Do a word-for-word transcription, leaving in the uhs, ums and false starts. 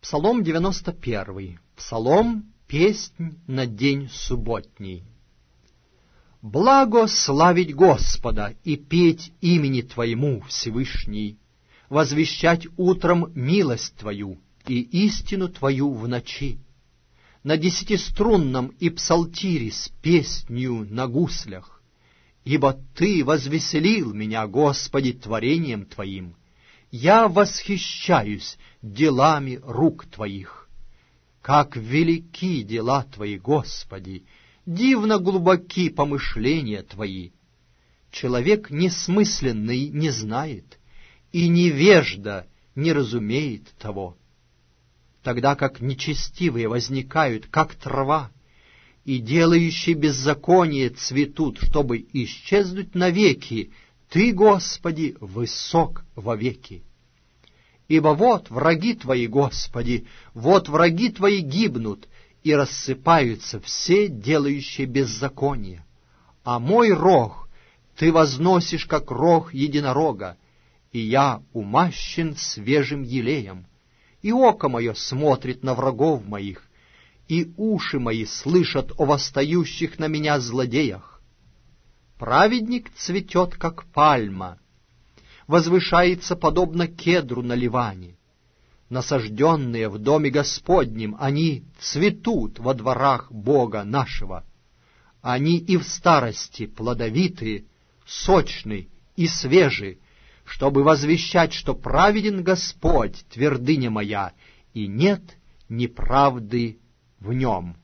Псалом девяносто первый. Псалом «Песнь на день субботний». «Благо славить Господа и петь имени Твоему, Всевышний, возвещать утром милость Твою и истину Твою в ночи, на десятиструнном и псалтире с песнью на гуслях, ибо Ты возвеселил меня, Господи, творением Твоим. Я восхищаюсь делами рук Твоих. Как велики дела Твои, Господи! Дивно глубоки помышления Твои. Человек несмысленный не знает, и невежда не разумеет того. Тогда как нечестивые возникают, как трава, и делающие беззаконие цветут, чтобы исчезнуть навеки, Ты, Господи, высок вовеки. Ибо вот враги Твои, Господи, вот враги Твои гибнут, и рассыпаются все делающие беззаконие. А мой рог Ты возносишь, как рог единорога, и я умащен свежим елеем. И око мое смотрит на врагов моих, и уши мои слышат о восстающих на меня злодеях. Праведник цветет, как пальма, возвышается, подобно кедру на Ливане. Насажденные в доме Господнем, они цветут во дворах Бога нашего. Они и в старости плодовиты, сочны и свежи, чтобы возвещать, что праведен Господь, твердыня моя, и нет неправды в нем».